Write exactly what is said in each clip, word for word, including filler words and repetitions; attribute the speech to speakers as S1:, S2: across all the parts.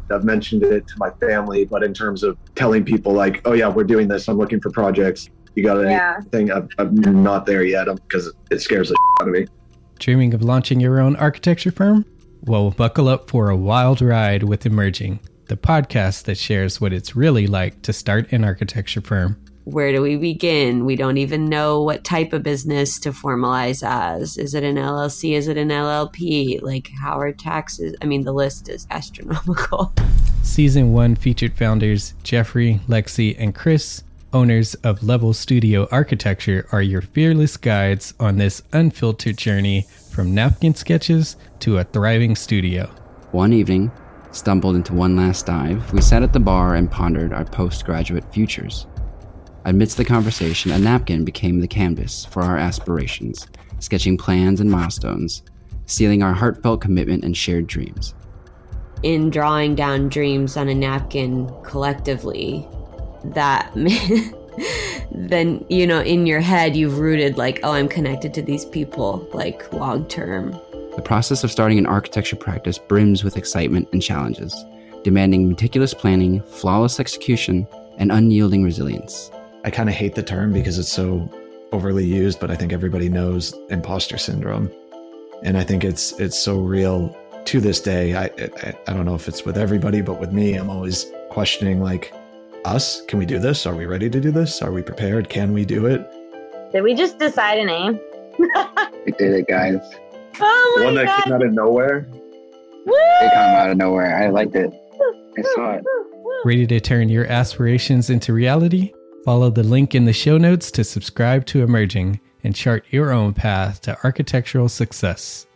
S1: I've mentioned it to my family, but in terms of telling people like, oh yeah, we're doing this, I'm looking for projects, you got
S2: yeah.
S1: anything? I'm, I'm not there yet because it scares the shit out of me.
S3: Dreaming of launching your own architecture firm? Well, buckle up for a wild ride with Emerging, the podcast that shares what it's really like to start an architecture firm.
S4: Where do we begin? We don't even know what type of business to formalize as. Is it an L L C? Is it an L L P? Like, how are taxes? I mean, the list is astronomical.
S3: Season one featured founders Jeffrey, Lexi, and Chris, owners of Level Studio Architecture, are your fearless guides on this unfiltered journey from napkin sketches to a thriving studio.
S5: One evening, stumbled into one last dive, we sat at the bar and pondered our postgraduate futures. Amidst the conversation, a napkin became the canvas for our aspirations, sketching plans and milestones, sealing our heartfelt commitment and shared dreams.
S4: In drawing down dreams on a napkin collectively, that then, you know, in your head, you've rooted like, oh, I'm connected to these people, like long term.
S5: The process of starting an architecture practice brims with excitement and challenges, demanding meticulous planning, flawless execution, and unyielding resilience.
S1: I kind of hate the term because it's so overly used, but I think everybody knows imposter syndrome. And I think it's it's so real to this day. I, I I don't know if it's with everybody, but with me, I'm always questioning like, us? Can we do this? Are we ready to do this? Are we prepared? Can we do it?
S2: Did we just decide a name?
S6: We did it, guys.
S2: Oh my
S1: One that
S2: God.
S1: came out of nowhere.
S2: Woo!
S6: It came out of nowhere. I liked it. I saw it.
S3: Ready to turn your aspirations into reality? Follow the link in the show notes to subscribe to Emerging and chart your own path to architectural success.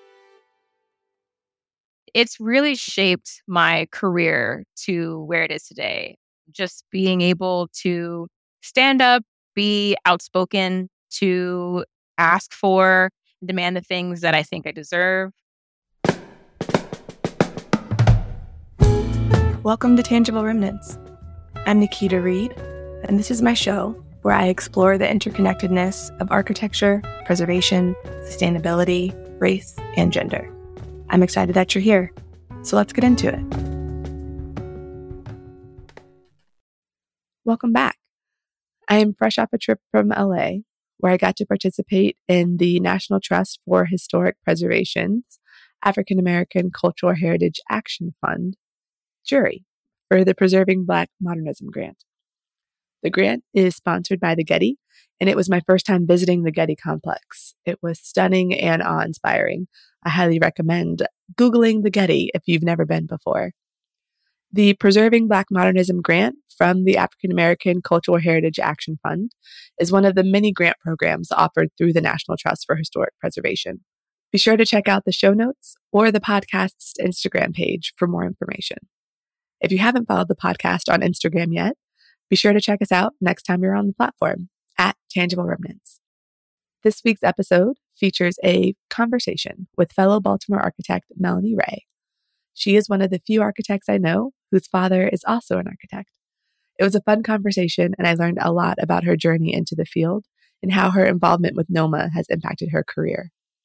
S7: It's really shaped my career to where it is today. Just being able to stand up, be outspoken, to ask for, demand the things that I think I deserve.
S8: Welcome to Tangible Remnants. I'm Nikita Reed, and this is my show where I explore the interconnectedness of architecture, preservation, sustainability, race, and gender. I'm excited that you're here, so let's get into it. Welcome back. I am fresh off a trip from L A, where I got to participate in the National Trust for Historic Preservation's African American Cultural Heritage Action Fund jury for the Preserving Black Modernism Grant. The grant is sponsored by the Getty, and it was my first time visiting the Getty complex. It was stunning and awe-inspiring. I highly recommend Googling the Getty if you've never been before. The Preserving Black Modernism Grant from the African American Cultural Heritage Action Fund is one of the many grant programs offered through the National Trust for Historic Preservation. Be sure to check out the show notes or the podcast's Instagram page for more information. If you haven't followed the podcast on Instagram yet, be sure to check us out next time you're on the platform at Tangible Remnants. This week's episode features a conversation with fellow Baltimore architect Melanie Ray. She is one of the few architects I know whose father is also an architect. It was a fun conversation, and I learned a lot about her journey into the field and how her involvement with NOMA has impacted her career.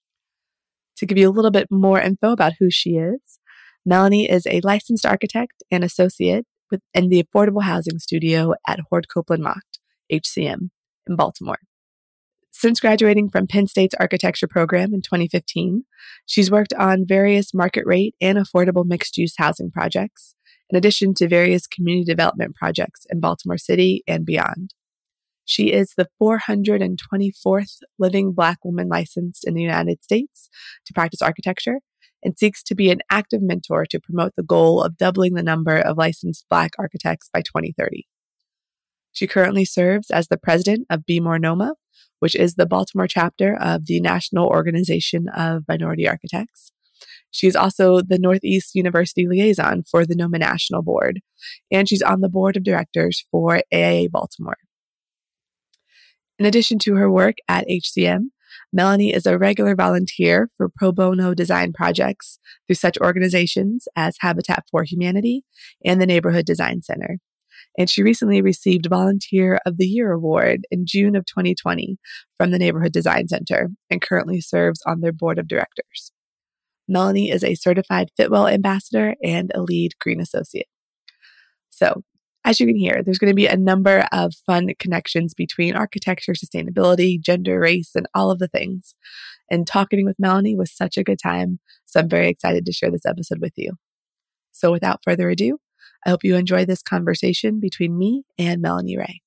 S8: To give you a little bit more info about who she is, Melanie is a licensed architect and associate with, in the Affordable Housing Studio at Hord Copeland Macht, H C M, in Baltimore. Since graduating from Penn State's architecture program in twenty fifteen, she's worked on various market rate and affordable mixed-use housing projects, in addition to various community development projects in Baltimore City and beyond. She is the four hundred twenty-fourth living Black woman licensed in the United States to practice architecture, and seeks to be an active mentor to promote the goal of doubling the number of licensed Black architects by twenty thirty. She currently serves as the president of Be More NOMA, which is the Baltimore chapter of the National Organization of Minority Architects. She's also the Northeast University liaison for the NOMA National Board, and she's on the board of directors for A I A Baltimore. In addition to her work at H C M, Melanie is a regular volunteer for pro bono design projects through such organizations as Habitat for Humanity and the Neighborhood Design Center. And she recently received Volunteer of the Year award in June of twenty twenty from the Neighborhood Design Center and currently serves on their board of directors. Melanie is a certified Fitwel ambassador and a lead green associate. So, as you can hear, there's going to be a number of fun connections between architecture, sustainability, gender, race, and all of the things. And talking with Melanie was such a good time, so I'm very excited to share this episode with you. So without further ado, I hope you enjoy this conversation between me and Melanie Ray.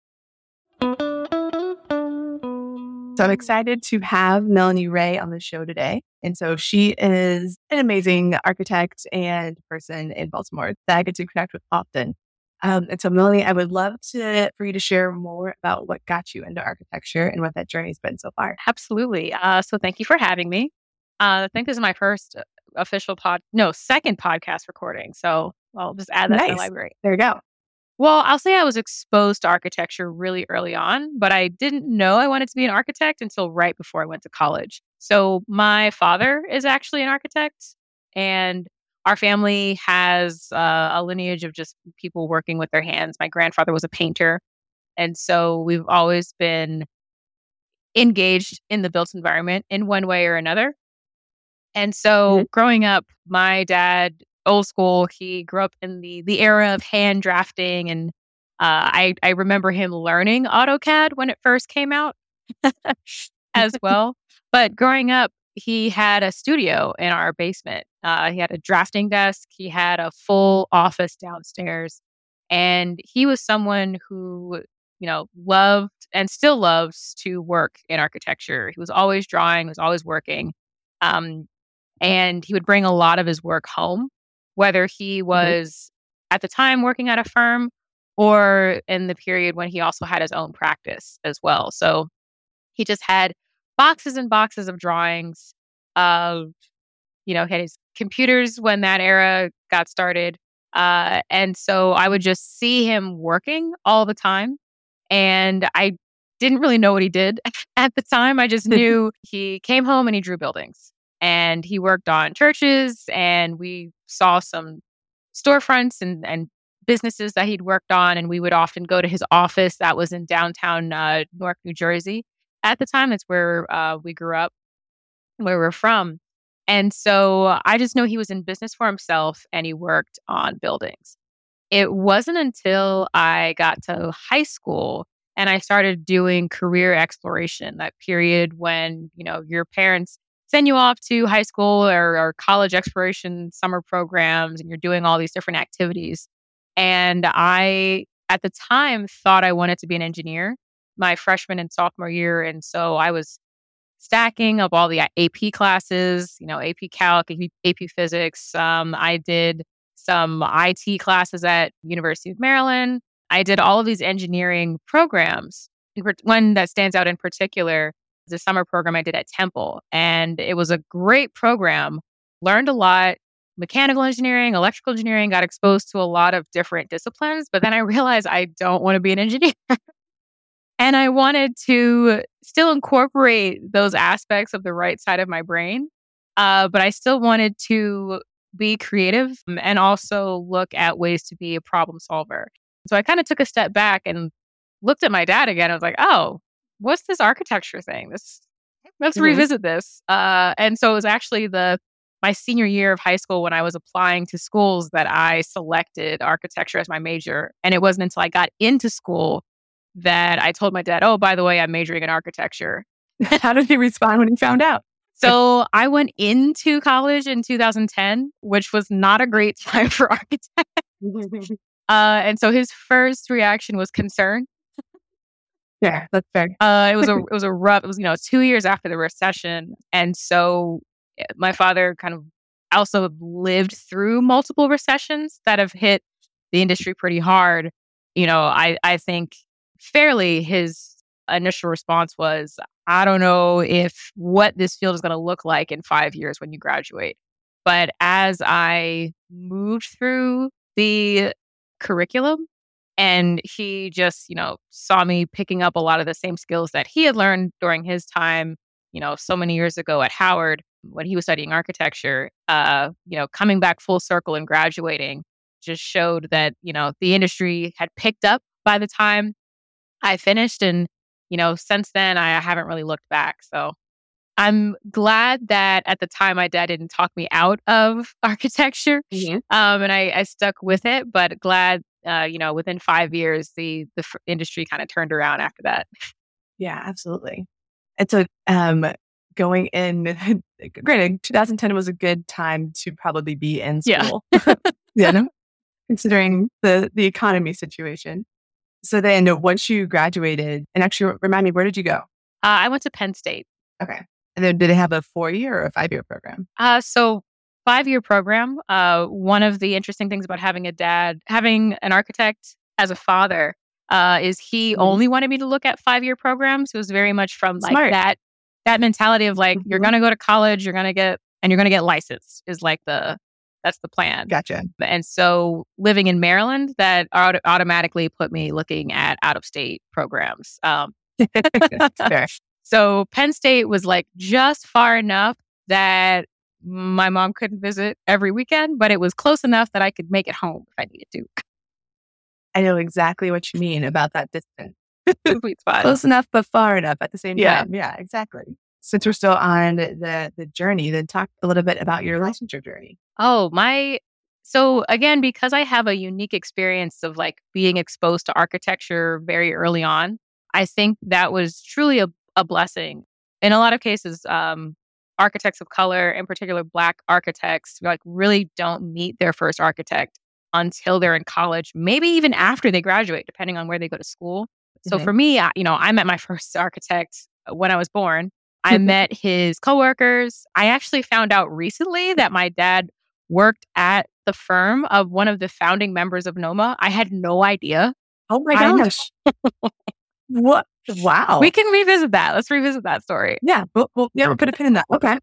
S8: So I'm excited to have Melanie Ray on the show today. And so she is an amazing architect and person in Baltimore that I get to connect with often. Um, and so Melanie, I would love to for you to share more about what got you into architecture and what that journey's been so far.
S7: Absolutely. Uh, so thank you for having me. Uh, I think this is my first official pod, no, second podcast recording. So I'll just add that
S8: Nice.
S7: to the library.
S8: There you go.
S7: Well, I'll say I was exposed to architecture really early on, but I didn't know I wanted to be an architect until right before I went to college. So my father is actually an architect, and our family has uh, a lineage of just people working with their hands. My grandfather was a painter, and so we've always been engaged in the built environment in one way or another. And so mm-hmm. growing up, my dad, old school, he grew up in the the era of hand drafting, and uh, I I remember him learning AutoCAD when it first came out as well. But growing up, he had a studio in our basement. Uh, he had a drafting desk. He had a full office downstairs, and he was someone who, you know, loved and still loves to work in architecture. He was always drawing, was always working, um, and he would bring a lot of his work home, whether he was mm-hmm. at the time working at a firm or in the period when he also had his own practice as well. So he just had boxes and boxes of drawings. Of, you know, he had his computers when that era got started. Uh, and so I would just see him working all the time. And I didn't really know what he did at the time. I just knew he came home and he drew buildings. And he worked on churches, and we saw some storefronts and, and businesses that he'd worked on. And we would often go to his office that was in downtown uh, Newark, New Jersey. At the time, that's where uh, we grew up, where we're from. And so I just know he was in business for himself and he worked on buildings. It wasn't until I got to high school and I started doing career exploration, that period when, you know, your parents send you off to high school or, or college exploration summer programs, and you're doing all these different activities. And I, at the time, thought I wanted to be an engineer my freshman and sophomore year. And so I was stacking up all the A P classes, you know, A P Calc, A P Physics. Um, I did some I T classes at University of Maryland. I did all of these engineering programs. One that stands out in particular is a summer program I did at Temple. And it was a great program. Learned a lot. Mechanical engineering, electrical engineering, got exposed to a lot of different disciplines. But then I realized I don't want to be an engineer. And I wanted to still incorporate those aspects of the right side of my brain, uh, but I still wanted to be creative and also look at ways to be a problem solver. So I kind of took a step back and looked at my dad again. I was like, oh, what's this architecture thing? This, let's mm-hmm. revisit this. Uh, and so it was actually the my senior year of high school when I was applying to schools that I selected architecture as my major. And it wasn't until I got into school that I told my dad, oh, by the way, I'm majoring in architecture.
S8: How did he respond when he found out?
S7: So I went into college in two thousand ten, which was not a great time for architects. uh, and so his first reaction was concern.
S8: Yeah, that's fair.
S7: Uh, it was a it was a rough. It was you know two years after the recession, and so my father kind of also lived through multiple recessions that have hit the industry pretty hard. You know, I I think. Fairly, his initial response was, I don't know if what this field is going to look like in five years when you graduate. But as I moved through the curriculum and he just, you know, saw me picking up a lot of the same skills that he had learned during his time, you know, so many years ago at Howard when he was studying architecture, uh, you know, coming back full circle and graduating just showed that, you know, the industry had picked up by the time I finished, and, you know, since then, I haven't really looked back. So I'm glad that at the time my dad didn't talk me out of architecture,
S4: Mhm.
S7: um, and I, I stuck with it. But glad, uh, you know, within five years, the the f- industry kind of turned around after that.
S8: Yeah, absolutely. And so, um, going in, granted, twenty ten was a good time to probably be in
S7: Yeah.
S8: school. Yeah, no? Considering the the economy situation. So then, once you graduated, and actually remind me, where did you go?
S7: Uh, I went to Penn State.
S8: Okay, and then did they have a four year or a five year program?
S7: Uh, so five year program. Uh, one of the interesting things about having a dad, having an architect as a father, uh, is he
S8: Mhm.
S7: only wanted me to look at five year programs. It was very much from like
S8: Smart.
S7: that that mentality of like you're
S8: Mhm.
S7: gonna go to college, you're gonna get and you're gonna get licensed is like the that's the plan.
S8: Gotcha.
S7: And so living in Maryland, that auto- automatically put me looking at out of state programs. Um,
S8: Fair.
S7: so Penn State was like just far enough that my mom couldn't visit every weekend, but it was close enough that I could make it home if I needed to.
S8: I know exactly what you mean about that distance.
S7: Sweet spot.
S8: Close enough, but far enough at the same
S7: Yeah.
S8: time. Yeah, exactly. Since we're still on the the journey, then talk a little bit about your licensure journey.
S7: Oh, my. So again, because I have a unique experience of like being exposed to architecture very early on, I think that was truly a, a blessing. In a lot of cases, um, architects of color, in particular Black architects, like really don't meet their first architect until they're in college, maybe even after they graduate, depending on where they go to school. So
S8: Mhm.
S7: for me, I, you know, I met my first architect when I was born. I met his coworkers. I actually found out recently that my dad worked at the firm of one of the founding members of NOMA. I had no idea.
S8: Oh my
S7: I know.
S8: gosh. What? Wow.
S7: We can revisit that. Let's revisit that story.
S8: yeah, we'll, we'll, yeah, we'll put a pin in that. Okay.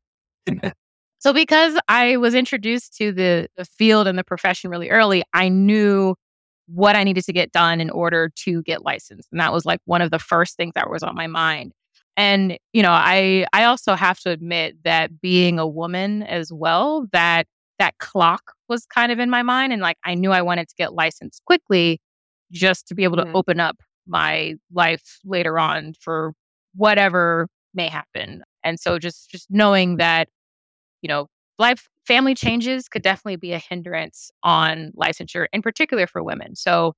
S7: So because I was introduced to the, the field and the profession really early, I knew what I needed to get done in order to get licensed. And that was like one of the first things that was on my mind. And, you know, I I also have to admit that being a woman as well, that that clock was kind of in my mind. And like, I knew I wanted to get licensed quickly just to be able to
S8: Mhm.
S7: open up my life later on for whatever may happen. And so just just knowing that, you know, life family changes could definitely be a hindrance on licensure, in particular for women. So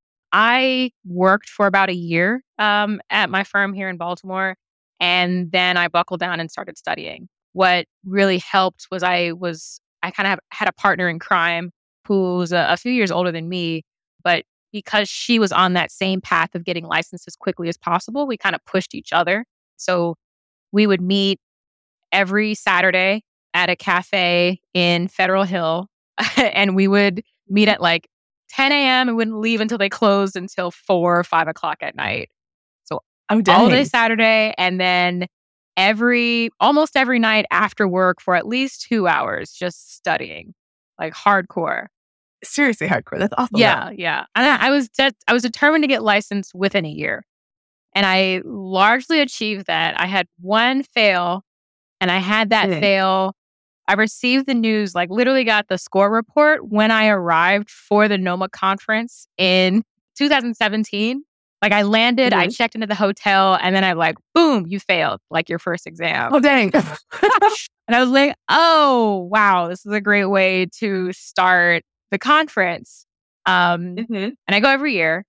S7: I worked for about a year um, at my firm here in Baltimore, and then I buckled down and started studying. What really helped was I was I kind of had a partner in crime who was a, a few years older than me, but because she was on that same path of getting licensed as quickly as possible, we kind of pushed each other. So we would meet every Saturday at a cafe in Federal Hill, and we would meet at like ten a.m. and wouldn't leave until they closed until four or five o'clock at night. So
S8: Oh,
S7: all day
S8: dang.
S7: Saturday, and then every almost every night after work for at least two hours, just studying like hardcore.
S8: Seriously hardcore. That's awful.
S7: Yeah, yeah. And I, I was de- I was determined to get licensed within a year, and I largely achieved that. I had one fail, and I had that
S8: Mm.
S7: fail. I received the news, like literally got the score report when I arrived for the NOMA conference in two thousand seventeen. Like I landed, I
S8: Mhm.
S7: checked into the hotel, and then I like, boom, you failed, like your first exam.
S8: Oh, dang.
S7: And I was like, oh, wow, this is a great way to start the conference. Um,
S8: Mhm.
S7: and I go every year.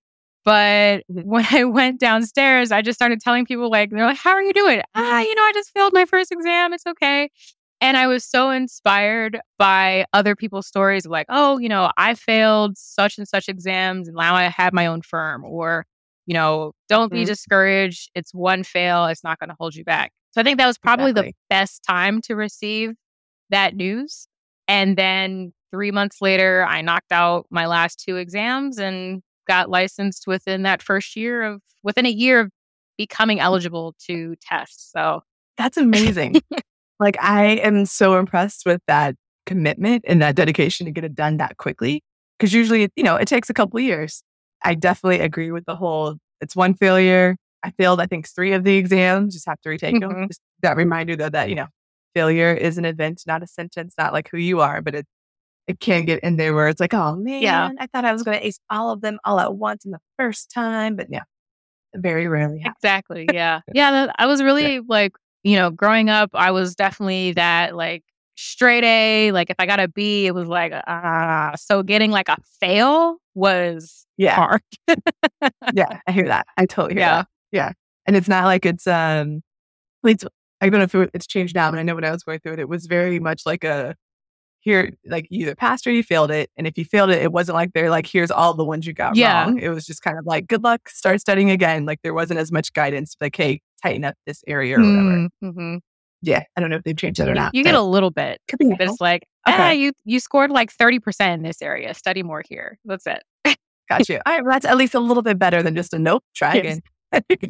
S7: But
S8: Mhm.
S7: when I went downstairs, I just started telling people, like, they're like, how are you doing? Ah, you know, I just failed my first exam. It's okay. And I was so inspired by other people's stories of like, oh, you know, I failed such and such exams and now I have my own firm. Or, you know, don't be
S8: Mhm.
S7: discouraged. It's one fail. It's not going to hold you back. So I think that was probably
S8: Exactly.
S7: the best time to receive that news. And then three months later, I knocked out my last two exams and got licensed within that first year of, within a year of becoming eligible to test. So
S8: That's amazing. Like, I am so impressed with that commitment and that dedication to get it done that quickly. Because usually, you know, it takes a couple of years. I definitely agree with the whole, it's one failure. I failed, I think, three of the exams, just have to retake them.
S7: Mhm.
S8: Just that reminder, though, that, you know, failure is an event, not a sentence, not like who you are, but it, it can get in there where it's like, oh, man,
S7: Yeah.
S8: I thought I was going to ace all of them all at once in the first time. But yeah, it very rarely happens.
S7: exactly. Yeah. Yeah. that- I was really like you know, growing up, I was definitely that like straight A. Like if I got a B, it was like, ah. Uh, so getting like a fail was
S8: yeah.
S7: hard.
S8: Yeah, I hear that. I totally hear
S7: Yeah.
S8: that. Yeah. And it's not like it's, um, at least, I don't know if it, it's changed now, but I know when I was going through it, it was very much like a, here, like you either passed or you failed it. And if you failed it, it wasn't like they're like, here's all the ones you got
S7: Yeah.
S8: wrong. It was just kind of like, good luck, start studying again. Like there wasn't as much guidance, like, hey, tighten up this area or whatever.
S7: Mm-hmm.
S8: Yeah. I don't know if they've changed it or not.
S7: You get a little bit,
S8: could be
S7: but it's like,
S8: Okay.
S7: ah, you, you scored like thirty percent in this area. Study more here. That's it.
S8: Got you. All right. Well, that's at least a little bit better than just a nope, try
S7: Yes.
S8: again.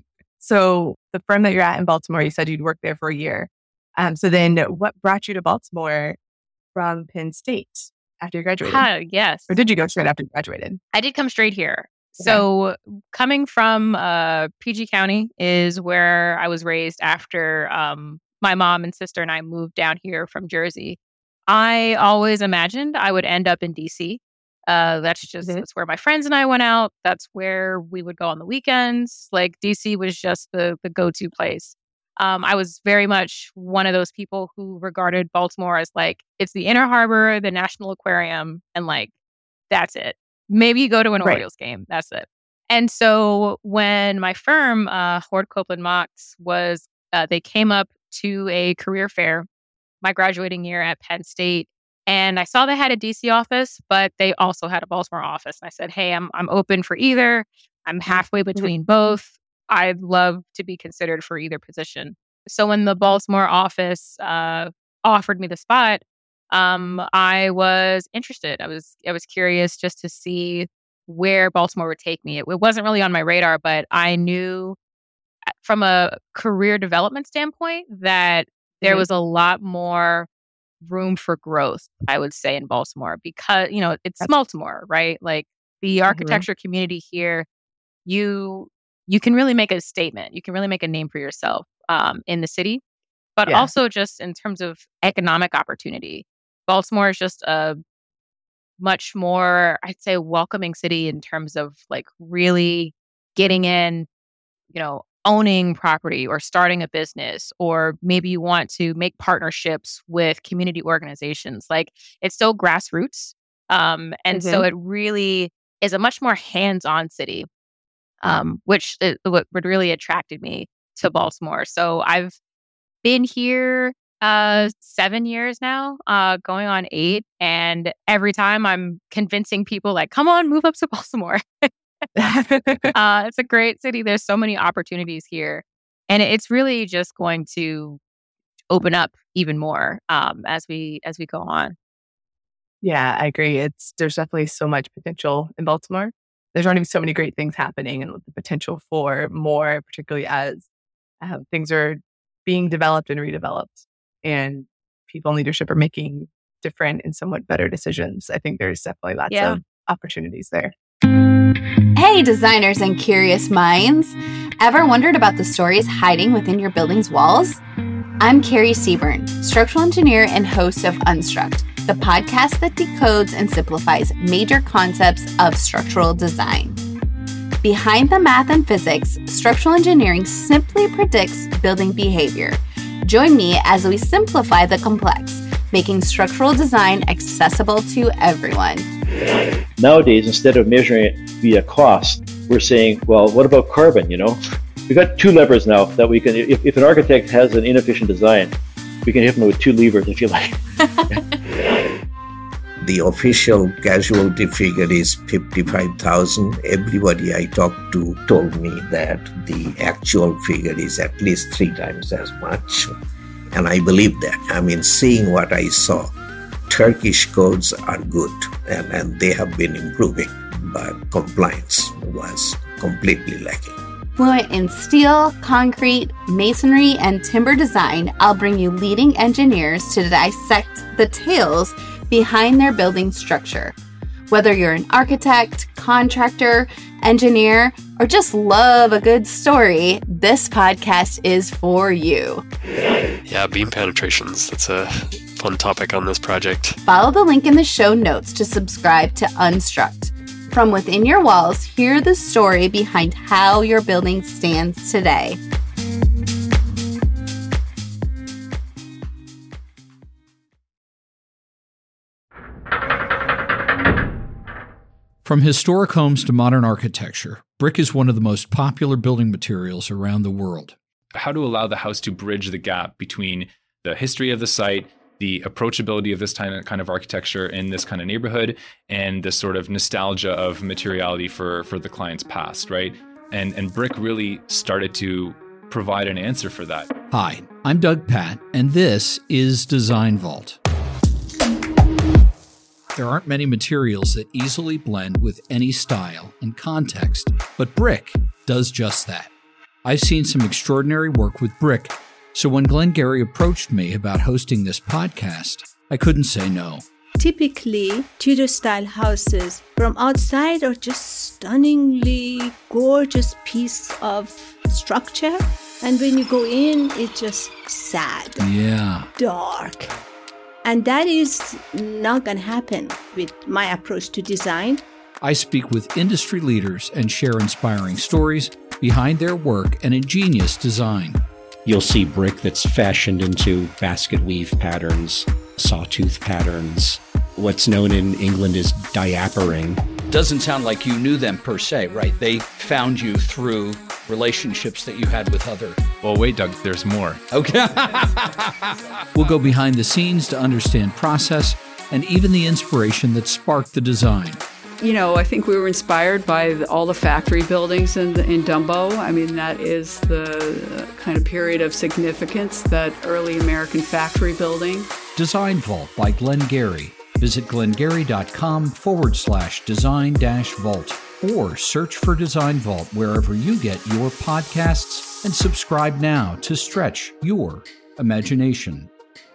S8: So the firm that you're at in Baltimore, you said you'd worked there for a year. Um, so then what brought you to Baltimore from Penn State after you graduated?
S7: Huh, yes.
S8: Or did you go straight after you graduated?
S7: I did come straight here. So coming from uh, P G County is where I was raised after um, my mom and sister and I moved down here from Jersey. I always imagined I would end up in D C. Uh, that's just
S8: Mhm.
S7: that's where my friends and I went out. That's where we would go on the weekends. Like D C was just the the go-to place. Um, I was very much one of those people who regarded Baltimore as like, it's the Inner Harbor, the National Aquarium, and like, that's it. Maybe you go to an
S8: Right.
S7: Orioles game. That's it. And so when my firm, uh, Horde Copeland Mox, was, uh, they came up to a career fair my graduating year at Penn State. And I saw they had a D C office, but they also had a Baltimore office. And I said, hey, I'm I'm open for either. I'm halfway between both. I'd love to be considered for either position. So when the Baltimore office uh, offered me the spot, um, I was interested. I was I was curious just to see where Baltimore would take me. It, it wasn't really on my radar, but I knew from a career development standpoint that there
S8: Mhm.
S7: was a lot more room for growth, I would say, in Baltimore because, you know, it's
S8: That's-
S7: Baltimore, right? Like the architecture community here, you you can really make a statement. You can really make a name for yourself um, in the city, but
S8: Yeah.
S7: also just in terms of economic opportunity. Baltimore is just a much more, I'd say, welcoming city in terms of like really getting in, you know, owning property or starting a business, or maybe you want to make partnerships with community organizations. Like it's so grassroots. Um, and so it really is a much more hands-on city, um, which is what what really attracted me to Baltimore. So I've been here uh, seven years now, uh, going on eight. And every time I'm convincing people like, come on, move up to Baltimore. uh, it's a great city. There's so many opportunities here. And it's really just going to open up even more um, as we as we go on.
S8: Yeah, I agree. It's there's definitely so much potential in Baltimore. There's already so many great things happening, and the potential for more, particularly as uh, things are being developed and redeveloped, and people in leadership are making different and somewhat better decisions. I think there's definitely lots
S7: Yeah.
S8: of opportunities there.
S9: Hey, designers and curious minds. Ever wondered about the stories hiding within your building's walls? I'm Carrie Seaburn, structural engineer and host of Unstruct, the podcast that decodes and simplifies major concepts of structural design. Behind the math and physics, structural engineering simply predicts building behavior. Join me as we simplify the complex, making structural design accessible to everyone.
S10: Nowadays, instead of measuring it via cost, we're saying, well, what about carbon, you know? We've got two levers now that we can, if, if an architect has an inefficient design, we can hit them with two levers, if you like.
S11: The official casualty figure is fifty-five thousand. Everybody I talked to told me that the actual figure is at least three times as much. And I believe that. I mean, seeing what I saw, Turkish codes are good and, and they have been improving, but compliance was completely lacking.
S9: Fluent in steel, concrete, masonry, and timber design, I'll bring you leading engineers to dissect the tales behind their building structure. Whether you're an architect, contractor, engineer, or just love a good story, this podcast is for you.
S12: Yeah, beam penetrations. That's a fun topic on this project.
S9: Follow the link in the show notes to subscribe to Unstruct. From within your walls, hear the story behind how your building stands today.
S13: From historic homes to modern architecture, brick is one of the most popular building materials around the world.
S14: How to allow the house to bridge the gap between the history of the site, the approachability of this kind of architecture in this kind of neighborhood, and the sort of nostalgia of materiality for, for the client's past, right? And, and brick really started to provide an answer for that.
S13: Hi, I'm Doug Patt, and this is Design Vault. There aren't many materials that easily blend with any style and context, but brick does just that. I've seen some extraordinary work with brick, so when Glenn Gary approached me about hosting this podcast, I couldn't say no.
S15: Typically, Tudor-style houses from outside are just stunningly gorgeous piece of structure, and when you go in, it's just sad,
S13: yeah,
S15: dark. And that is not going to happen with my approach to design.
S13: I speak with industry leaders and share inspiring stories behind their work and ingenious design.
S16: You'll see brick that's fashioned into basket weave patterns, sawtooth patterns. What's known in England as diapering.
S13: Doesn't sound like you knew them per se, right? They found you through relationships that you had with other.
S14: Well, wait, Doug, there's more.
S13: Okay. We'll go behind the scenes to understand process and even the inspiration that sparked the design.
S17: You know, I think we were inspired by the, all the factory buildings in, in Dumbo. I mean, that is the kind of period of significance, that early American factory building.
S13: Design Vault by Glenn Gary. Visit glengary.com forward slash design dash vault or search for Design Vault wherever you get your podcasts and subscribe now to stretch your imagination.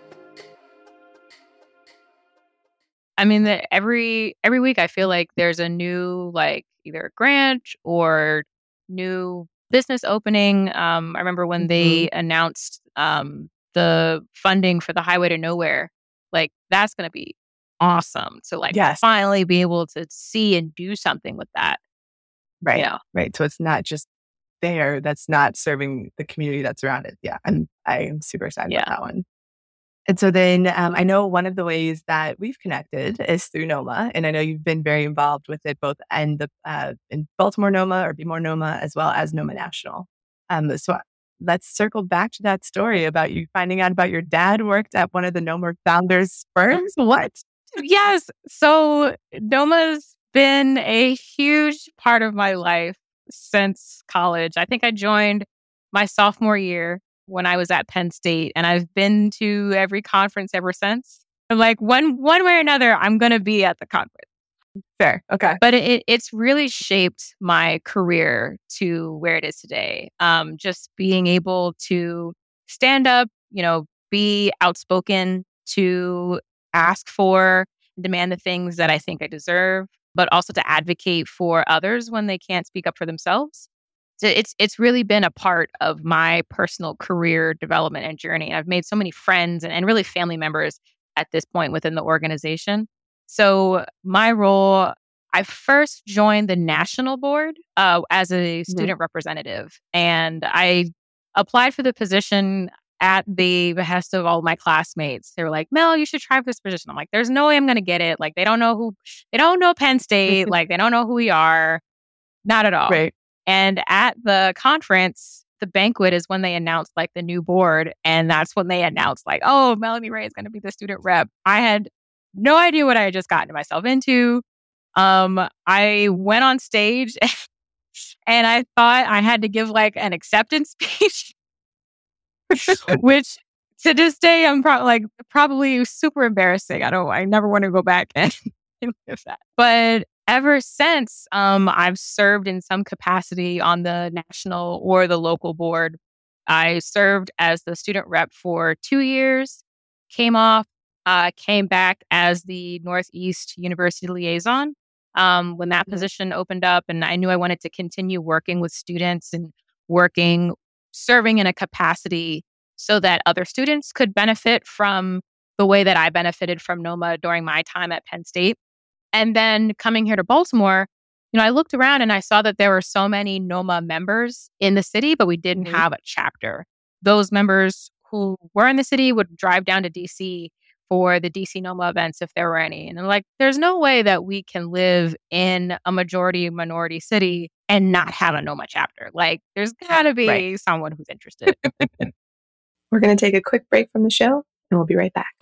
S7: I mean, the, every every week I feel like there's a new, like, either a grant or new business opening. Um, I remember when mm-hmm. they announced um, the funding for the Highway to Nowhere. Like, that's going to be awesome to, like,
S8: yes.
S7: finally be able to see and do something with that.
S8: Right.
S7: Yeah.
S8: Right. So it's not just there. That's not serving the community that's around it. Yeah. And I'm super excited yeah. about that one. And so then um, I know one of the ways that we've connected is through NOMA. And I know you've been very involved with it both in, the, uh, in Baltimore NOMA or Be More NOMA as well as NOMA National. Um, so let's circle back to that story about you finding out about your dad worked at one of the NOMA founders' firms. What?
S7: Yes. So NOMA's been a huge part of my life since college. I think I joined my sophomore year when I was at Penn State, and I've been to every conference ever since. I'm like, one one way or another, I'm going to be at the conference.
S8: Fair. Okay.
S7: But it, it's really shaped my career to where it is today. Um, just being able to stand up, you know, be outspoken, to ask for, demand the things that I think I deserve, but also to advocate for others when they can't speak up for themselves. So it's it's really been a part of my personal career development and journey. And I've made so many friends and, and really family members at this point within the organization. So my role, I first joined the national board uh, as a student mm-hmm. representative. And I applied for the position at the behest of all my classmates. They were like, Mel, you should try for this position. I'm like, there's no way I'm going to get it. Like, they don't know who, they don't know Penn State. Like, they don't know who we are. Not at all.
S8: Right.
S7: And at the conference, the banquet is when they announced like the new board. And that's when they announced like, oh, Melanie Ray is going to be the student rep. I had no idea what I had just gotten myself into. Um, I went on stage and I thought I had to give like an acceptance speech, which to this day, I'm pro- like probably super embarrassing. I don't, I never want to go back and live that. But ever since, um, I've served in some capacity on the national or the local board. I served as the student rep for two years, came off, uh, came back as the Northeast University liaison um, when that position opened up. And I knew I wanted to continue working with students and working, serving in a capacity so that other students could benefit from the way that I benefited from NOMA during my time at Penn State. And then coming here to Baltimore, you know, I looked around and I saw that there were so many NOMA members in the city, but we didn't mm-hmm. have a chapter. Those members who were in the city would drive down to D C for the D C NOMA events if there were any. And I'm like, there's no way that we can live in a majority minority city and not have a NOMA chapter. Like, there's got to be
S8: Right.
S7: someone who's interested.
S8: We're going to take a quick break from the show, and we'll be right back.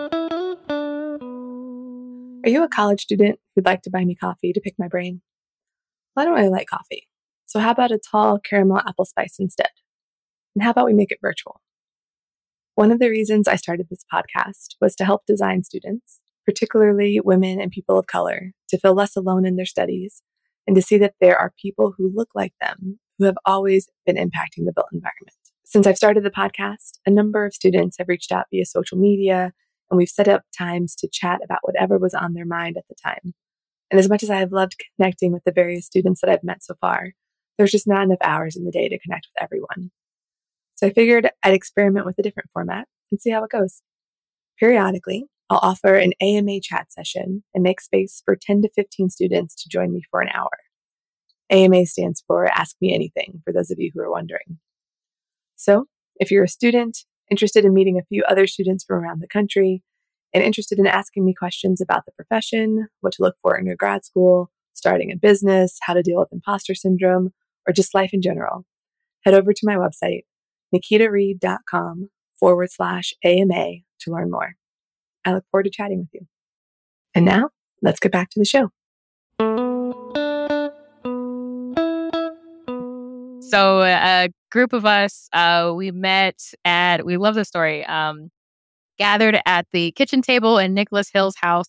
S8: Are you a college student who'd like to buy me coffee to pick my brain? Well, I don't really like coffee. So how about a tall caramel apple spice instead? And how about we make it virtual? One of the reasons I started this podcast was to help design students, particularly women and people of color, to feel less alone in their studies and to see that there are people who look like them who have always been impacting the built environment. Since I've started the podcast, a number of students have reached out via social media, and we've set up times to chat about whatever was on their mind at the time. And as much as I have loved connecting with the various students that I've met so far, there's just not enough hours in the day to connect with everyone. So I figured I'd experiment with a different format and see how it goes. Periodically, I'll offer an A M A chat session and make space for ten to fifteen students to join me for an hour. A M A stands for Ask Me Anything, for those of you who are wondering. So, if you're a student, interested in meeting a few other students from around the country, and interested in asking me questions about the profession, what to look for in your grad school, starting a business, how to deal with imposter syndrome, or just life in general, head over to my website, nikitareed.com forward slash AMA to learn more. I look forward to chatting with you. And now, let's get back to the show.
S7: So a group of us, uh, we met at, we love this story, um, gathered at the kitchen table in Nicholas Hill's house,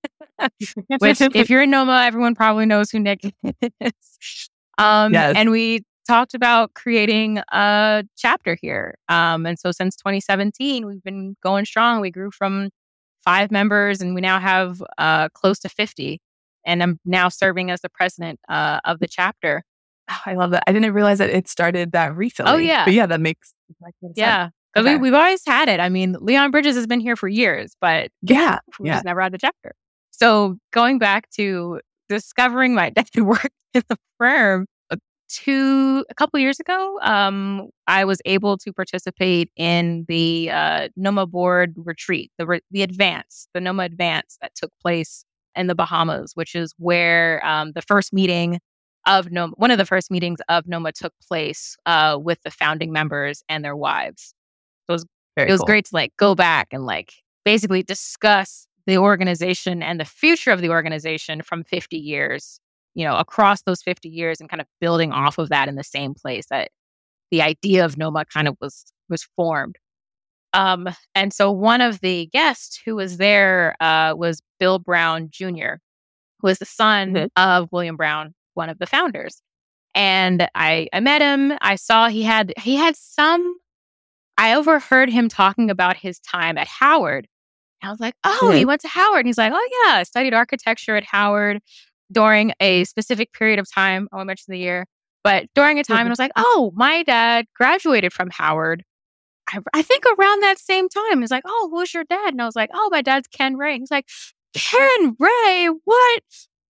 S7: which if you're in NOMA, everyone probably knows who Nick is. Um,
S8: Yes.
S7: And we talked about creating a chapter here. Um, and so since twenty seventeen, we've been going strong. We grew from five members and we now have uh, close to fifty. And I'm now serving as the president uh, of the chapter.
S8: Oh, I love that. I didn't realize that it started that recently.
S7: Oh, yeah.
S8: But yeah, that makes, that makes
S7: Yeah.
S8: sense.
S7: Because
S8: Okay.
S7: we, we've always had it. I mean, Leon Bridges has been here for years, but
S8: Yeah.
S7: we
S8: Yeah.
S7: just never had the chapter. So going back to discovering my dad worked in the firm uh, two, a couple years ago, um, I was able to participate in the uh, NOMA board retreat, the, re- the advance, the NOMA advance that took place in the Bahamas, which is where um, the first meeting of NOMA, one of the first meetings of NOMA took place uh, with the founding members and their wives. So it was,
S8: Very
S7: it was
S8: cool.
S7: great to like go back and like basically discuss the organization and the future of the organization from fifty years, you know, across those fifty years and kind of building off of that in the same place that the idea of NOMA kind of was was formed. Um, and so one of the guests who was there uh, was Bill Brown Junior, who was the son
S8: Mhm.
S7: of William Brown, one of the founders. And I, I met him. I saw he had he had some. I overheard him talking about his time at Howard. I was like, oh, he
S8: Mhm.
S7: went to Howard. And he's like, oh yeah, I studied architecture at Howard during a specific period of time. I won't mention the year, but during a time, and I was like, oh, my dad graduated from Howard. I, I think around that same time. He's like, oh, who's your dad? And I was like, oh, my dad's Ken Ray. He's like, Ken Ray, what?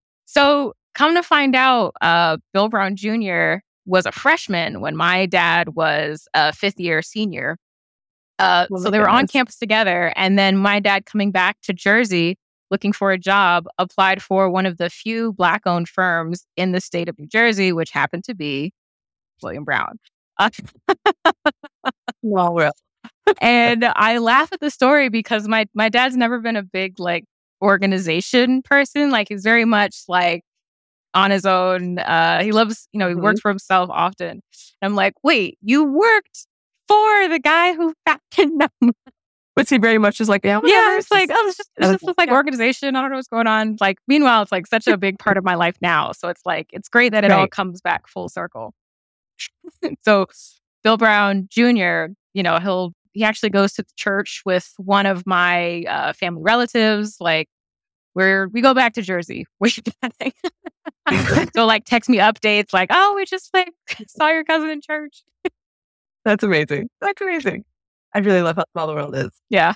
S7: So come to find out, uh, Bill Brown Junior was a freshman when my dad was a fifth year senior. Uh,
S8: Oh
S7: so
S8: my
S7: they were on
S8: goodness.
S7: campus together. And then my dad coming back to Jersey looking for a job, applied for one of the few Black owned firms in the state of New Jersey, which happened to be William Brown. Uh,
S8: Well, well.
S7: and I laugh at the story because my my dad's never been a big like organization person. Like he's very much like on his own. Uh, he loves, you know, he
S8: Mhm.
S7: works for himself often. And I'm like, wait, you worked for the guy who founded NOMA.
S8: Was he very much just like, yeah,
S7: Yeah,
S8: whatever,
S7: it's like, oh, it's just, it's
S8: that
S7: just
S8: was-
S7: this like
S8: yeah.
S7: organization. I don't know what's going on. Like, meanwhile, it's like such a big part of my life now. So it's like, it's great that it all
S8: Right.
S7: comes back full circle. So Bill Brown Junior, you know, he'll, he actually goes to church with one of my uh, family relatives. Like, where we go back to Jersey. We're so like text me updates like, oh, we just like saw your cousin in church.
S8: That's amazing. That's amazing. I really love how small the world is.
S7: Yeah.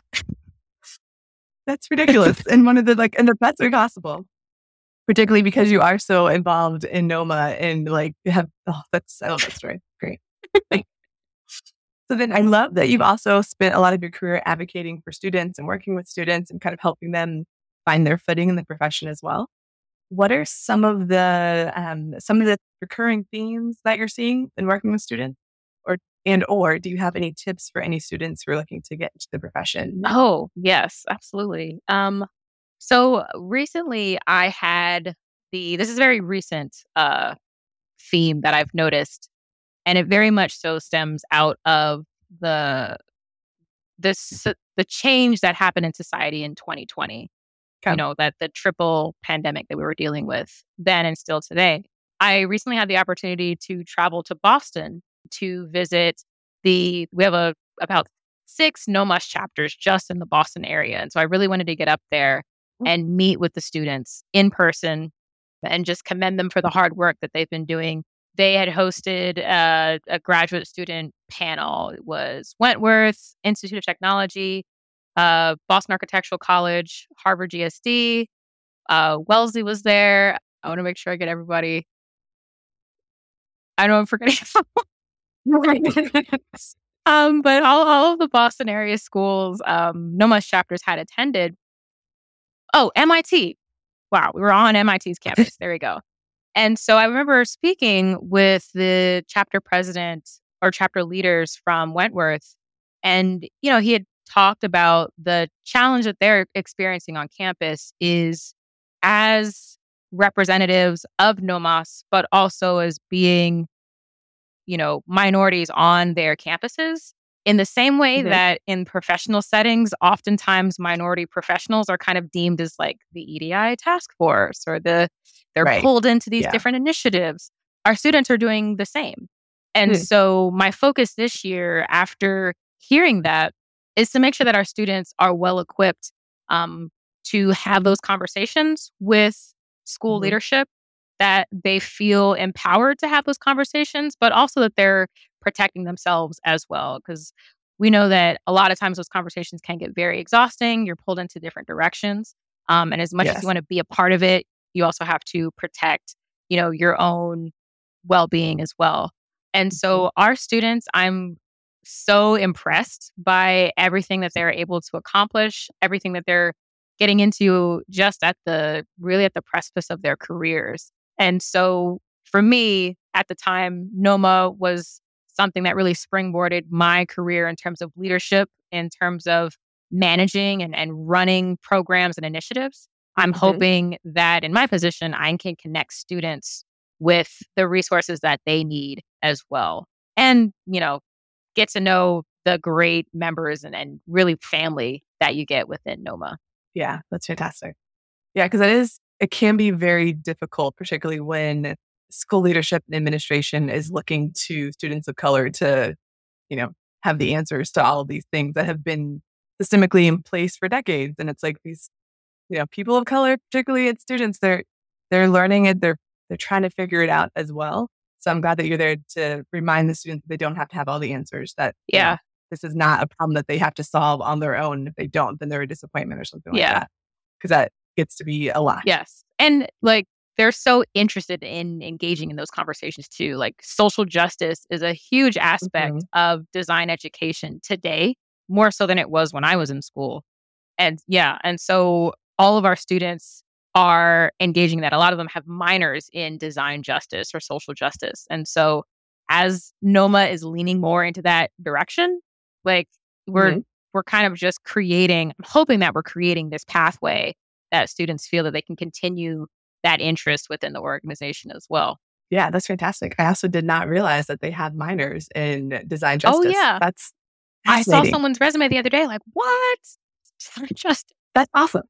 S8: That's ridiculous. And one of the like, and the best way possible, particularly because you are so involved in NOMA and like you have, oh, that's, I love that story. Great. So then I love that you've also spent a lot of your career advocating for students and working with students and kind of helping them find their footing in the profession as well. What are some of the um, some of the recurring themes that you're seeing in working with students? Or and or do you have any tips for any students who are looking to get into the profession?
S7: Oh, yes, absolutely. Um, so recently I had the, this is very recent uh, theme that I've noticed, and it very much so stems out of the this the change that happened in society in twenty twenty. Okay. You know, that the triple pandemic that we were dealing with then and still today. I recently had the opportunity to travel to Boston to visit the, we have a about six NOMUS chapters just in the Boston area. And so I really wanted to get up there and meet with the students in person and just commend them for the hard work that they've been doing. They had hosted a, a graduate student panel. It was Wentworth, Institute of Technology, uh, Boston Architectural College, Harvard G S D, uh, Wellesley was there. I want to make sure I get everybody. I know I'm forgetting. um, but all, all of the Boston area schools, um, NOMUS chapters had attended. Oh, M I T. Wow, we were on M I T's campus. There we go. And so I remember speaking with the chapter president or chapter leaders from Wentworth. And, you know, he had talked about the challenge that they're experiencing on campus is as representatives of NOMUS, but also as being, you know, minorities on their campuses. In the same way mm-hmm. that in professional settings, oftentimes minority professionals are kind of deemed as like the E D I task force or the they're right. pulled into these yeah. different initiatives. Our students are doing the same. And mm. so my focus this year after hearing that is to make sure that our students are well equipped um, to have those conversations with school mm-hmm. leadership, that they feel empowered to have those conversations, but also that they're protecting themselves as well. Because we know that a lot of times those conversations can get very exhausting. You're pulled into different directions. Um, and as much yes. as you want to be a part of it, you also have to protect, you know, your own well-being as well. And so our students, I'm so impressed by everything that they're able to accomplish, everything that they're getting into just at the, really at the precipice of their careers. And so for me, at the time, NOMA was something that really springboarded my career in terms of leadership, in terms of managing and, and running programs and initiatives. I'm mm-hmm. hoping that in my position, I can connect students with the resources that they need as well. And, you know, get to know the great members and, and really family that you get within NOMA.
S8: Yeah, that's fantastic. Yeah, because it is, it can be very difficult, particularly when school leadership and administration is looking to students of color to, you know, have the answers to all of these things that have been systemically in place for decades. And it's like these, you know, people of color, particularly as students, they're they're learning it, they're they're trying to figure it out as well. So I'm glad that you're there to remind the students that they don't have to have all the answers, that
S7: yeah,
S8: you know, this is not a problem that they have to solve on their own. If they don't, then they're a disappointment or something
S7: yeah.
S8: like that. Because that gets to be a lot.
S7: Yes. And like, they're so interested in engaging in those conversations too. Like social justice is a huge aspect mm-hmm. of design education today, more so than it was when I was in school. And yeah, and so all of our students are engaging that. A lot of them have minors in design justice or social justice. And so as NOMA is leaning more into that direction, like we're mm-hmm. we're kind of just creating, I'm hoping that we're creating this pathway that students feel that they can continue that interest within the organization as well.
S8: Yeah, that's fantastic. I also did not realize that they have minors in design justice.
S7: Oh, yeah.
S8: That's
S7: I saw someone's resume the other day, like, what? Design justice.
S8: That's awesome.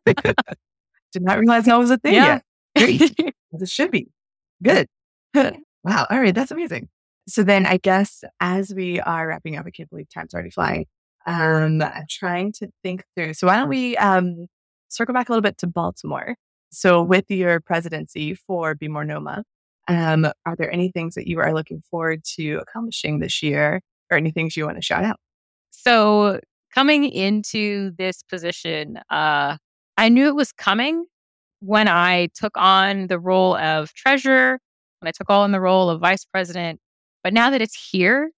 S8: Did not realize that was a thing
S7: yeah.
S8: yet. Great. It should be. Good. Wow. All right. That's amazing. So then I guess as we are wrapping up, I can't believe time's already flying. Um, I'm trying to think through. So why don't we um, circle back a little bit to Baltimore? So with your presidency for Be More NOMA, um, are there any things that you are looking forward to accomplishing this year, or any things you want to shout out?
S7: So coming into this position, uh, I knew it was coming when I took on the role of treasurer, when I took on the role of vice president. But now that it's here,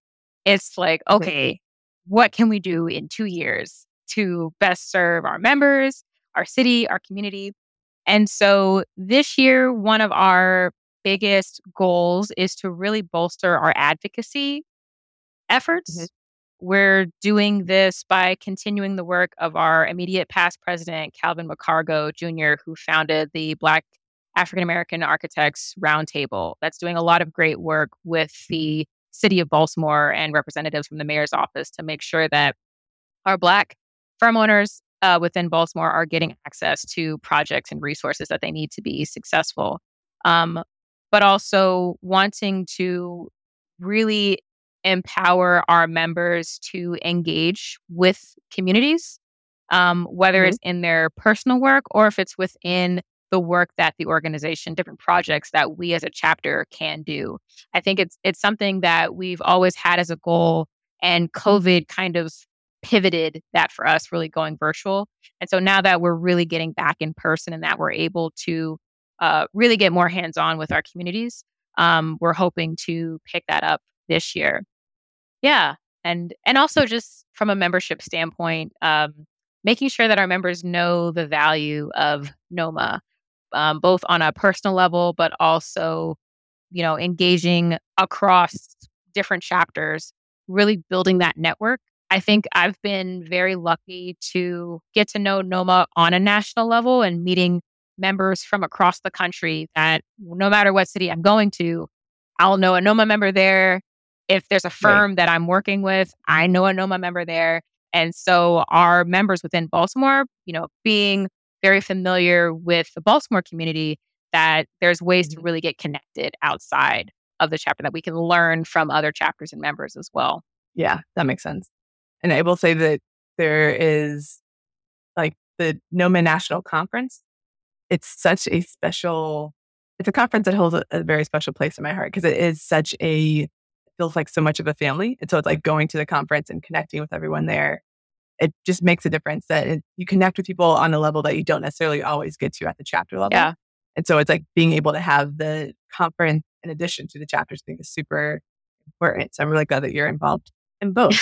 S7: It's like, okay, what can we do in two years to best serve our members, our city, our community? And so this year, one of our biggest goals is to really bolster our advocacy efforts. Mm-hmm. We're doing this by continuing the work of our immediate past president, Calvin McCargo Junior, who founded the Black African American Architects Roundtable. That's doing a lot of great work with the city of Baltimore and representatives from the mayor's office to make sure that our Black firm owners uh, within Baltimore are getting access to projects and resources that they need to be successful. Um, but also wanting to really empower our members to engage with communities, um, whether mm-hmm. it's in their personal work or if it's within the work that the organization, different projects that we as a chapter can do. I think it's it's something that we've always had as a goal, and COVID kind of pivoted that for us, really going virtual. And so now that we're really getting back in person and that we're able to uh, really get more hands-on with our communities, um, we're hoping to pick that up this year. Yeah. And and also just from a membership standpoint, um, making sure that our members know the value of NOMA, um, both on a personal level, but also, you know, engaging across different chapters, really building that network. I think I've been very lucky to get to know NOMA on a national level and meeting members from across the country that no matter what city I'm going to, I'll know a NOMA member there. If there's a firm right. that I'm working with, I know a NOMA member there. And so our members within Baltimore, you know, being very familiar with the Baltimore community, that there's ways to really get connected outside of the chapter, that we can learn from other chapters and members as well.
S8: Yeah, that makes sense. And I will say that there is like the NOMA National Conference. It's such a special, it's a conference that holds a, a very special place in my heart because it is such a, it feels like so much of a family. And so it's like going to the conference and connecting with everyone there. It just makes a difference that it, you connect with people on a level that you don't necessarily always get to at the chapter level.
S7: Yeah.
S8: And so it's like being able to have the conference in addition to the chapters thing is super important. So I'm really glad that you're involved in both.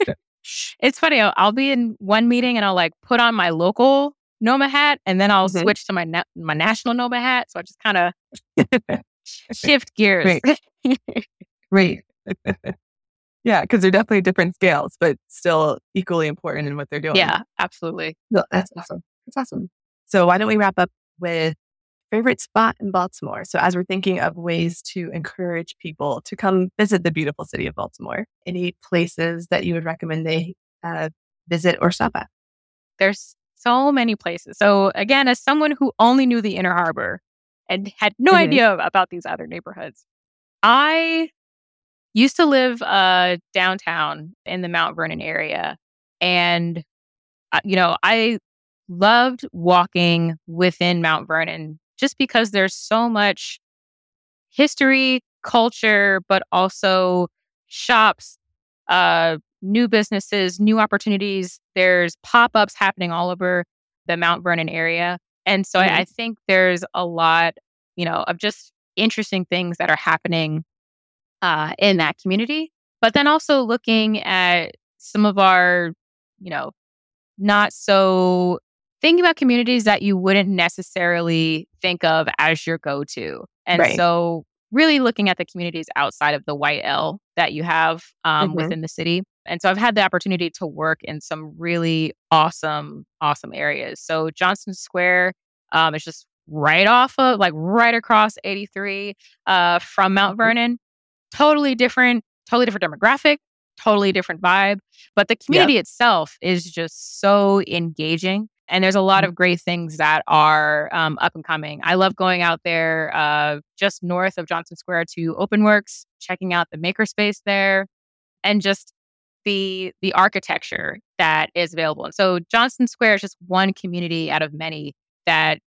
S7: It's funny. I'll, I'll be in one meeting and I'll like put on my local NOMA hat and then I'll mm-hmm. switch to my na- my national NOMA hat. So I just kind of shift gears.
S8: Great. Great. Yeah, because they're definitely different scales, but still equally important in what they're doing.
S7: Yeah, absolutely.
S8: No, that's awesome. That's awesome. So why don't we wrap up with favorite spot in Baltimore? So as we're thinking of ways to encourage people to come visit the beautiful city of Baltimore, any places that you would recommend they uh, visit or stop at?
S7: There's so many places. So again, as someone who only knew the Inner Harbor and had no mm-hmm. idea about these other neighborhoods, I used to live uh, downtown in the Mount Vernon area. And, uh, you know, I loved walking within Mount Vernon just because there's so much history, culture, but also shops, uh, new businesses, new opportunities. There's pop-ups happening all over the Mount Vernon area. And so mm-hmm. I, I think there's a lot, you know, of just interesting things that are happening uh, in that community. But then also looking at some of our, you know, not so thinking about communities that you wouldn't necessarily think of as your go-to. And right. so really looking at the communities outside of the white L that you have um, mm-hmm. within the city. And so I've had the opportunity to work in some really awesome, awesome areas. So Johnston Square um, is just right off of, like right across eighty-three uh, from Mount Vernon. Totally different, totally different demographic, totally different vibe. But the community yep. itself is just so engaging. And there's a lot of great things that are um, up and coming. I love going out there uh, just north of Johnston Square to OpenWorks, checking out the makerspace there, and just the the architecture that is available. And so Johnston Square is just one community out of many that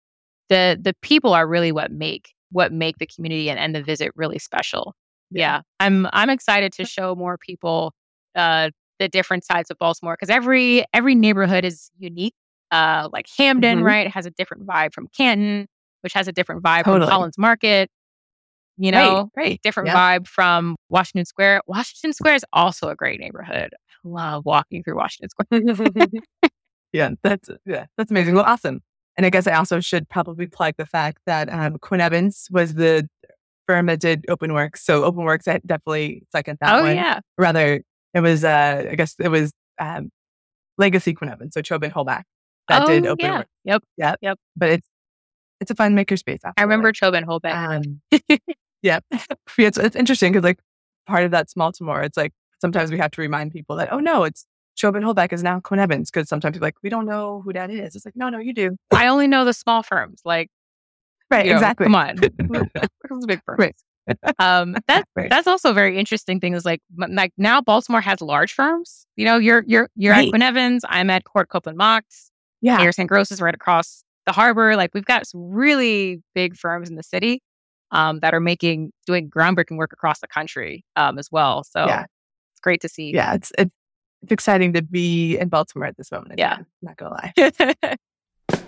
S7: the the people are really what make what make the community and, and the visit really special. Yeah. yeah, I'm I'm excited to show more people uh, the different sides of Baltimore because every every neighborhood is unique. Uh, like Hamden, mm-hmm. right, has a different vibe from Canton, which has a different vibe totally. from Collins Market. You know,
S8: Right, right.
S7: different
S8: Yeah.
S7: vibe from Washington Square. Washington Square is also a great neighborhood. I love walking through Washington Square.
S8: Yeah, that's yeah, that's amazing. Well, awesome. And I guess I also should probably plug the fact that um, Quinn Evans was the firm that did OpenWorks. So OpenWorks, I definitely second that
S7: Oh,
S8: one.
S7: yeah.
S8: Rather, it was uh, I guess it was um, Legacy Quinn Evans, so Chobin Holback that
S7: Oh,
S8: did
S7: yeah.
S8: OpenWorks.
S7: Yep.
S8: Yep.
S7: Yep.
S8: But it's it's a fun makerspace.
S7: I remember Chobin Holbeck.
S8: Um, yeah, it's, it's interesting because like part of that small tomorrow, it's like sometimes we have to remind people that oh no, it's Chobin Holbeck is now Quinn Evans because sometimes people are like we don't know who that is. It's like no, no, you do.
S7: I only know the small firms. Like,
S8: Right,
S7: you know,
S8: exactly.
S7: Come on, Those big firms.
S8: Right.
S7: Um, that
S8: Right.
S7: that's also a very interesting thing. Is like m- like now Baltimore has large firms. You know, you're you're you're
S8: Right.
S7: at Quinn Evans. I'm at Court Copeland Mox.
S8: Yeah.
S7: Harrison Gross is right across the harbor. Like we've got some really big firms in the city um, that are making doing groundbreaking work across the country um, as well. So
S8: Yeah.
S7: it's great to see.
S8: Yeah, it's it's it's exciting to be in Baltimore at this moment. in
S7: Yeah.
S8: time, not gonna lie.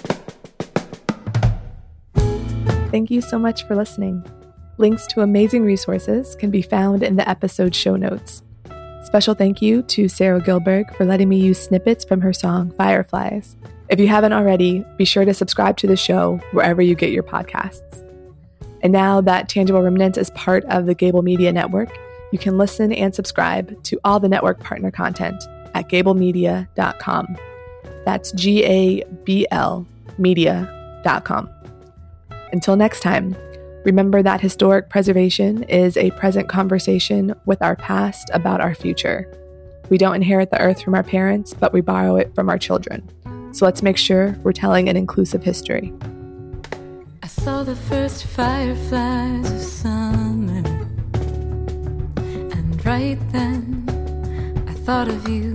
S8: Thank you so much for listening. Links to amazing resources can be found in the episode show notes. Special thank you to Sarah Gilberg for letting me use snippets from her song Fireflies. If you haven't already, be sure to subscribe to the show wherever you get your podcasts. And now that Tangible Remnants is part of the Gable Media Network, you can listen and subscribe to all the network partner content at gable media dot com. That's G A B L media dot com. Until next time, remember that historic preservation is a present conversation with our past about our future. We don't inherit the earth from our parents, but we borrow it from our children. So let's make sure we're telling an inclusive history.
S18: I saw the first fireflies of summer, and right then I thought of you.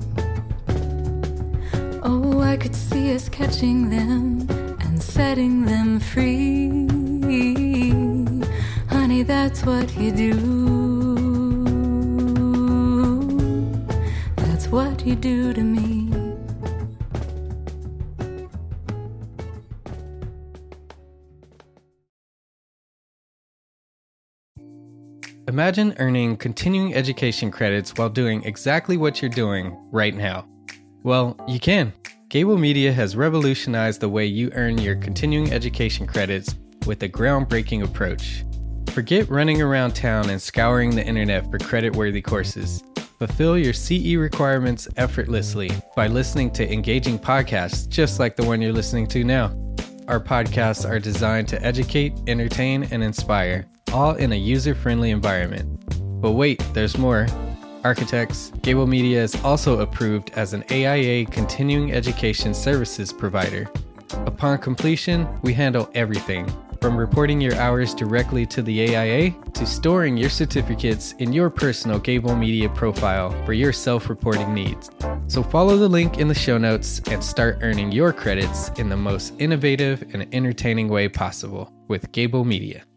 S18: Oh, I could see us catching them and setting them free. Honey, that's what you do. That's what you do to me.
S3: Imagine earning continuing education credits while doing exactly what you're doing right now. Well, you can. Gable Media has revolutionized the way you earn your continuing education credits with a groundbreaking approach. Forget running around town and scouring the internet for credit-worthy courses. Fulfill your C E requirements effortlessly by listening to engaging podcasts just like the one you're listening to now. Our podcasts are designed to educate, entertain, and inspire, all in a user-friendly environment. But wait, there's more. Architects, Gable Media is also approved as an A I A continuing education services provider. Upon completion, we handle everything, from reporting your hours directly to the A I A to storing your certificates in your personal Gable Media profile for your self-reporting needs. So follow the link in the show notes and start earning your credits in the most innovative and entertaining way possible with Gable Media.